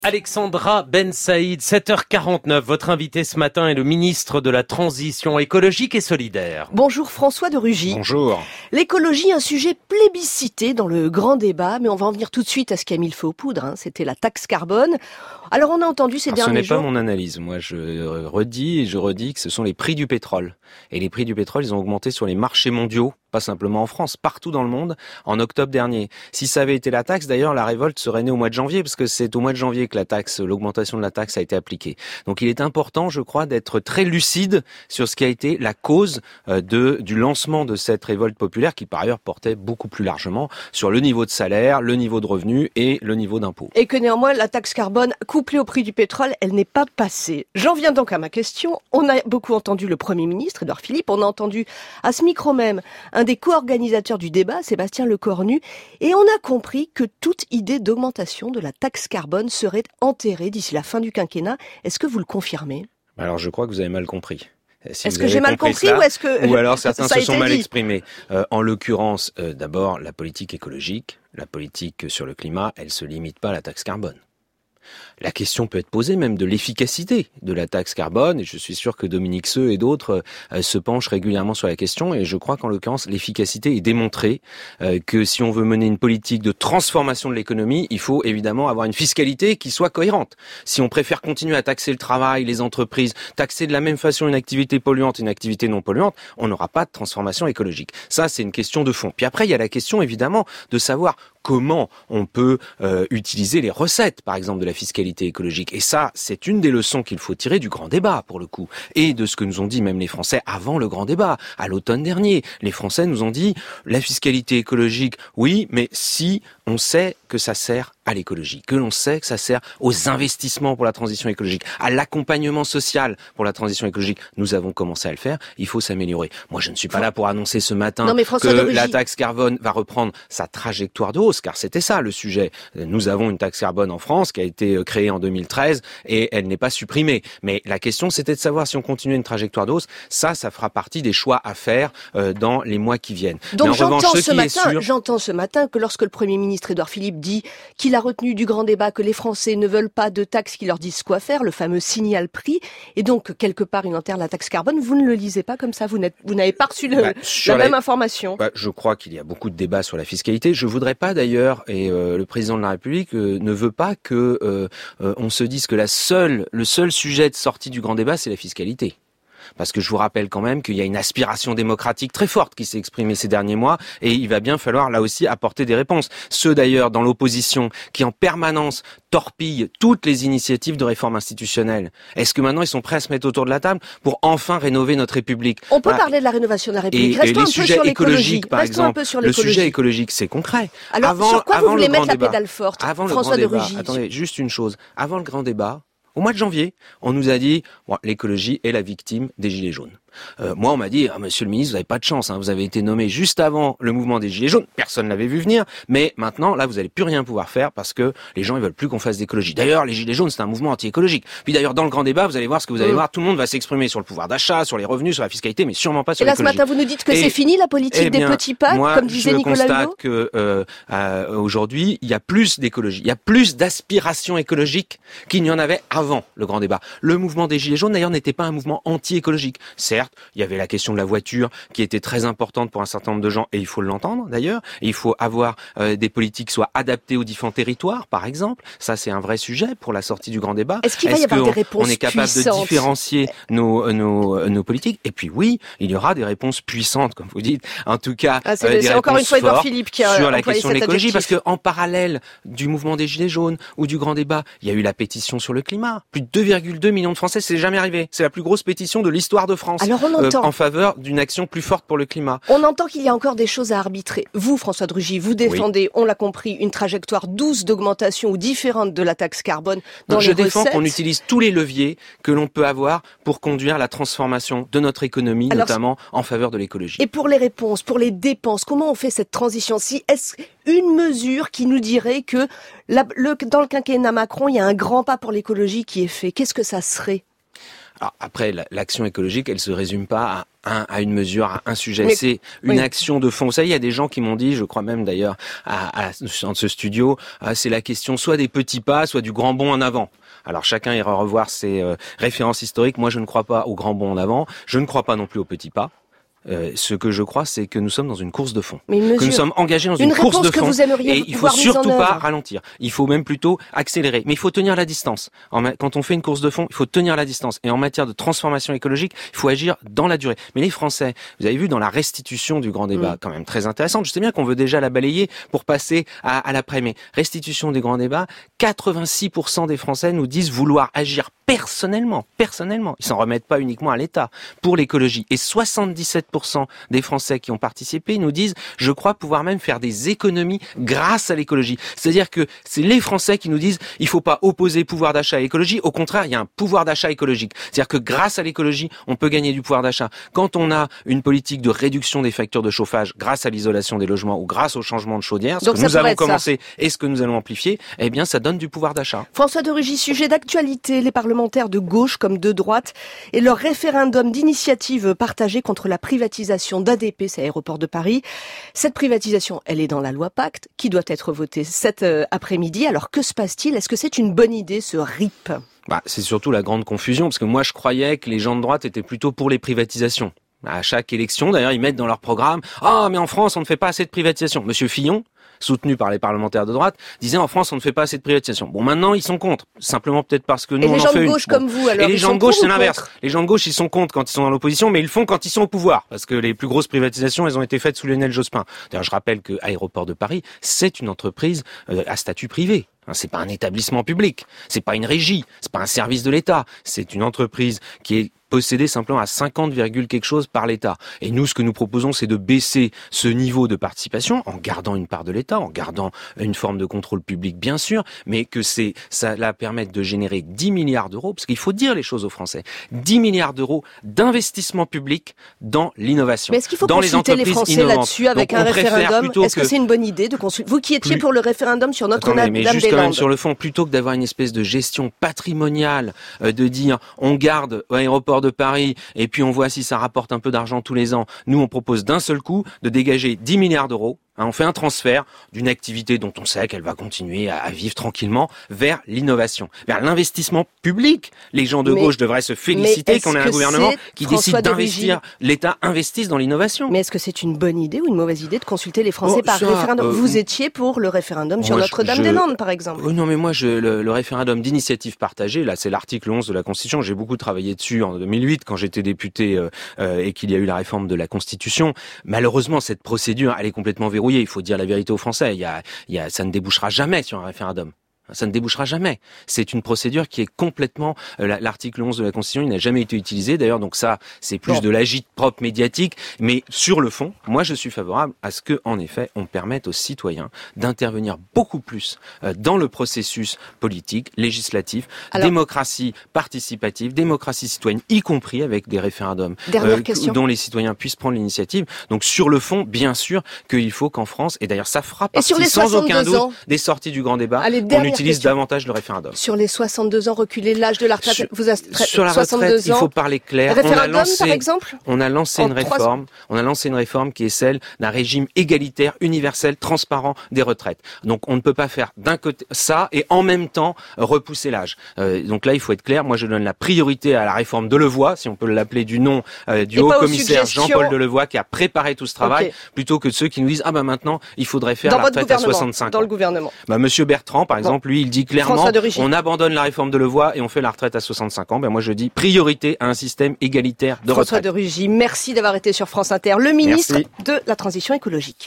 Alexandra Ben Saïd, 7h49. Votre invité ce matin est le ministre de la Transition écologique et solidaire. Bonjour François de Rugy. Bonjour. L'écologie, un sujet plébiscité dans le grand débat, mais on va en venir tout de suite à ce qui a mis le feu aux poudres. C'était la taxe carbone. Alors on a entendu ces derniers jours... Ce n'est pas mon analyse. Moi, je redis que ce sont les prix du pétrole. Et les prix du pétrole, ils ont augmenté sur les marchés mondiaux, pas simplement en France, partout dans le monde, en octobre dernier. Si ça avait été la taxe, d'ailleurs, la révolte serait née au mois de janvier, parce que c'est au mois de janvier que l'augmentation de la taxe a été appliquée. Donc il est important, je crois, d'être très lucide sur ce qui a été la cause du lancement de cette révolte populaire, qui par ailleurs portait beaucoup plus largement sur le niveau de salaire, le niveau de revenus et le niveau d'impôt. Et que néanmoins, la taxe carbone, couplée au prix du pétrole, elle n'est pas passée. J'en viens donc à ma question. On a beaucoup entendu le Premier ministre, Édouard Philippe, on a entendu à ce micro même un des co-organisateurs du débat, Sébastien Lecornu, et on a compris que toute idée d'augmentation de la taxe carbone serait enterrée d'ici la fin du quinquennat. Est-ce que vous le confirmez ? Alors je crois que vous avez mal compris. Est-ce que j'ai mal compris ça, ou est-ce que... Ou alors certains se sont mal dit. exprimés. En l'occurrence, d'abord, la politique écologique, la politique sur le climat, elle se limite pas à la taxe carbone. La question peut être posée même de l'efficacité de la taxe carbone, et je suis sûr que Dominique Seux et d'autres se penchent régulièrement sur la question, et je crois qu'en l'occurrence, l'efficacité est démontrée, que si on veut mener une politique de transformation de l'économie, il faut évidemment avoir une fiscalité qui soit cohérente. Si on préfère continuer à taxer le travail, les entreprises, taxer de la même façon une activité polluante et une activité non polluante, on n'aura pas de transformation écologique. Ça, c'est une question de fond. Puis après, il y a la question évidemment de savoir comment on peut utiliser les recettes, par exemple, de la fiscalité écologique. Et ça, c'est une des leçons qu'il faut tirer du grand débat, pour le coup, et de ce que nous ont dit même les Français avant le grand débat, à l'automne dernier. Les Français nous ont dit, la fiscalité écologique, oui, mais si on sait que ça sert à l'écologie, que l'on sait que ça sert aux investissements pour la transition écologique, à l'accompagnement social pour la transition écologique. Nous avons commencé à le faire, il faut s'améliorer. Moi, je ne suis pas là pour annoncer ce matin que la taxe carbone va reprendre sa trajectoire de hausse, car c'était ça le sujet. Nous avons une taxe carbone en France qui a été créée en 2013 et elle n'est pas supprimée. Mais la question, c'était de savoir si on continuait une trajectoire de hausse. Ça fera partie des choix à faire dans les mois qui viennent. Donc j'entends ce matin que lorsque le Premier ministre Édouard Philippe dit qu'il a retenu du grand débat que les Français ne veulent pas de taxes qui leur disent quoi faire, le fameux signal prix, et donc quelque part il enterre la taxe carbone, vous ne le lisez pas comme ça, vous n'avez pas reçu la même information. Je crois qu'il y a beaucoup de débats sur la fiscalité. Je voudrais pas d'ailleurs, et le président de la République ne veut pas que on se dise que le seul sujet de sortie du grand débat, c'est la fiscalité. Parce que je vous rappelle quand même qu'il y a une aspiration démocratique très forte qui s'est exprimée ces derniers mois, et il va bien falloir là aussi apporter des réponses. Ceux d'ailleurs dans l'opposition qui en permanence torpillent toutes les initiatives de réforme institutionnelle. Est-ce que maintenant ils sont prêts à se mettre autour de la table pour enfin rénover notre République ? On peut parler de la rénovation de la République. Restons un peu sur l'écologie. Par exemple, le sujet écologique, c'est concret. Alors sur quoi vous voulez mettre la pédale forte, François de Rugy ? Attendez, juste une chose. Avant le grand débat, au mois de janvier, on nous a dit l'écologie est la victime des Gilets jaunes. Moi, on m'a dit Monsieur le ministre, vous n'avez pas de chance, vous avez été nommé juste avant le mouvement des Gilets jaunes. Personne ne l'avait vu venir, mais maintenant, là, vous n'allez plus rien pouvoir faire parce que les gens ils veulent plus qu'on fasse d'écologie. D'ailleurs, les Gilets jaunes, c'est un mouvement anti-écologique. Puis d'ailleurs, dans le grand débat, vous allez voir ce que vous allez voir. Tout le monde va s'exprimer sur le pouvoir d'achat, sur les revenus, sur la fiscalité, mais sûrement pas sur l'écologie. Et là, ce matin, vous nous dites que c'est fini la politique des petits pas, comme disait Nicolas Hulot. Moi, je constate que aujourd'hui, il y a plus d'écologie, il y a plus d'aspiration écologique qu'il n'y en avait avant le grand débat. Le mouvement des Gilets jaunes, d'ailleurs, n'était pas un mouvement anti-écologique. Certes, il y avait la question de la voiture qui était très importante pour un certain nombre de gens, et il faut l'entendre d'ailleurs, et il faut avoir des politiques qui soient adaptées aux différents territoires, par exemple. Ça, c'est un vrai sujet pour la sortie du grand débat. Est-ce qu'il va y avoir des réponses puissantes ? On est capable de différencier nos politiques, et puis oui, il y aura des réponses puissantes, comme vous dites, en tout cas c'est encore une fois Édouard Philippe qui a sur la question de l'écologie, adjectif. parce qu'en parallèle du mouvement des Gilets jaunes ou du grand débat, il y a eu la pétition sur le climat. Plus de 2,2 millions de Français, c'est jamais arrivé. C'est la plus grosse pétition de l'histoire de France. Alors on entend en faveur d'une action plus forte pour le climat. On entend qu'il y a encore des choses à arbitrer. Vous, François de Rugy, vous défendez, on l'a compris, une trajectoire douce d'augmentation ou différente de la taxe carbone dans les recettes. Je défends qu'on utilise tous les leviers que l'on peut avoir pour conduire la transformation de notre économie, notamment en faveur de l'écologie. Et pour les réponses, pour les dépenses, comment on fait cette transition ? Est-ce une mesure qui nous dirait que dans le quinquennat Macron, il y a un grand pas pour l'écologie qui est fait ? Qu'est-ce que ça serait ? Alors après, l'action écologique, elle se résume pas à une mesure, à un sujet. Mais, c'est une action de fond. Ça, il y a des gens qui m'ont dit, je crois même d'ailleurs, dans ce studio, c'est la question soit des petits pas, soit du grand bond en avant. Alors chacun ira revoir ses références historiques. Moi, je ne crois pas au grand bond en avant. Je ne crois pas non plus aux petits pas. Ce que je crois, c'est que nous sommes dans une course de fond. Que nous sommes engagés dans une course de fond. Et il faut surtout pas ralentir. Il faut même plutôt accélérer. Mais il faut tenir la distance. Quand on fait une course de fond, il faut tenir la distance. Et en matière de transformation écologique, il faut agir dans la durée. Mais les Français, vous avez vu dans la restitution du grand débat, quand même très intéressante. Je sais bien qu'on veut déjà la balayer pour passer à l'après. Mais restitution du grand débat, 86% des Français nous disent vouloir agir personnellement. Ils s'en remettent pas uniquement à l'État pour l'écologie. Et 77% des Français qui ont participé nous disent je crois pouvoir même faire des économies grâce à l'écologie. C'est-à-dire que c'est les Français qui nous disent il faut pas opposer pouvoir d'achat et écologie. Au contraire, il y a un pouvoir d'achat écologique. C'est-à-dire que grâce à l'écologie, on peut gagner du pouvoir d'achat. Quand on a une politique de réduction des factures de chauffage grâce à l'isolation des logements ou grâce au changement de chaudière, ce que nous avons commencé et ce que nous allons amplifier, eh bien ça donne du pouvoir d'achat. François de Rugy, sujet d'actualité, les parlementaires de gauche comme de droite et leur référendum d'initiative partagée contre la privatisation d'ADP, c'est Aéroports de Paris. Cette privatisation, elle est dans la loi Pacte, qui doit être votée cet après-midi. Alors que se passe-t-il? Est-ce que c'est une bonne idée, ce RIP? C'est surtout la grande confusion, parce que moi je croyais que les gens de droite étaient plutôt pour les privatisations. À chaque élection, d'ailleurs, ils mettent dans leur programme « Ah, mais en France, on ne fait pas assez de privatisation ». Monsieur Fillon, soutenu par les parlementaires de droite, disait en France on ne fait pas assez de privatisation. Bon, maintenant ils sont contre, simplement peut-être parce que nous on en fait une. Et les gens de gauche comme vous alors? Et les gens de gauche c'est l'inverse. Les gens de gauche ils sont contre quand ils sont dans l'opposition, mais ils le font quand ils sont au pouvoir, parce que les plus grosses privatisations elles ont été faites sous Lionel Jospin. D'ailleurs je rappelle que Aéroports de Paris c'est une entreprise à statut privé. C'est pas un établissement public, c'est pas une régie, c'est pas un service de l'État, c'est une entreprise qui est possédée simplement à 50, quelque chose par l'État. Et nous, ce que nous proposons, c'est de baisser ce niveau de participation en gardant une part de l'État, en gardant une forme de contrôle public, bien sûr, mais que ça la permette de générer 10 milliards d'euros, parce qu'il faut dire les choses aux Français, 10 milliards d'euros d'investissement public dans l'innovation. Mais est-ce qu'il faut dans consulter les Français là-dessus avec un référendum? Est-ce que c'est une bonne idée de consulter? Vous qui étiez pour le référendum sur Notre-Dame-des-Landes. Même sur le fond, plutôt que d'avoir une espèce de gestion patrimoniale, de dire on garde Aéroport de Paris et puis on voit si ça rapporte un peu d'argent tous les ans, nous on propose d'un seul coup de dégager 10 milliards d'euros. On fait un transfert d'une activité dont on sait qu'elle va continuer à vivre tranquillement vers l'innovation, vers l'investissement public. Les gens de gauche devraient se féliciter qu'on ait un gouvernement qui décide d'investir. L'État investisse dans l'innovation. Mais est-ce que c'est une bonne idée ou une mauvaise idée de consulter les Français par référendum? Vous étiez pour le référendum sur Notre-Dame-des-Landes, par exemple. Non, mais moi, le référendum d'initiative partagée, là, c'est l'article 11 de la Constitution. J'ai beaucoup travaillé dessus en 2008 quand j'étais député et qu'il y a eu la réforme de la Constitution. Malheureusement, cette procédure, elle est complètement verrouillée. Il faut dire la vérité aux Français. Ça ne débouchera jamais sur un référendum. Ça ne débouchera jamais. C'est une procédure qui est complètement... l'article 11 de la Constitution, il n'a jamais été utilisé. D'ailleurs, donc ça, c'est plus de l'agit-prop médiatique. Mais sur le fond, moi, je suis favorable à ce que, en effet, on permette aux citoyens d'intervenir beaucoup plus dans le processus politique, législatif, démocratie participative, démocratie citoyenne, y compris avec des référendums dont les citoyens puissent prendre l'initiative. Donc, sur le fond, bien sûr qu'il faut qu'en France, et d'ailleurs, ça fera partie sans aucun doute des sorties du grand débat, on utilise davantage le référendum. Sur les 62 ans, reculer l'âge de la retraite. Sur la retraite, il faut parler clair. Référendum, par exemple. On a lancé une réforme. On a lancé une réforme qui est celle d'un régime égalitaire, universel, transparent des retraites. Donc, on ne peut pas faire d'un côté ça et en même temps repousser l'âge. Donc là, il faut être clair. Moi, je donne la priorité à la réforme Delevoye, si on peut l'appeler du nom du haut-commissaire Jean-Paul Delevoye, qui a préparé tout ce travail, plutôt que de ceux qui nous disent maintenant, il faudrait faire la retraite à 65 ans. Dans le gouvernement. Monsieur Bertrand, par exemple, lui, il dit clairement, on abandonne la réforme Delevoye et on fait la retraite à 65 ans. Moi, je dis priorité à un système égalitaire de retraite. François de Rugy, merci d'avoir été sur France Inter, le ministre de la Transition écologique.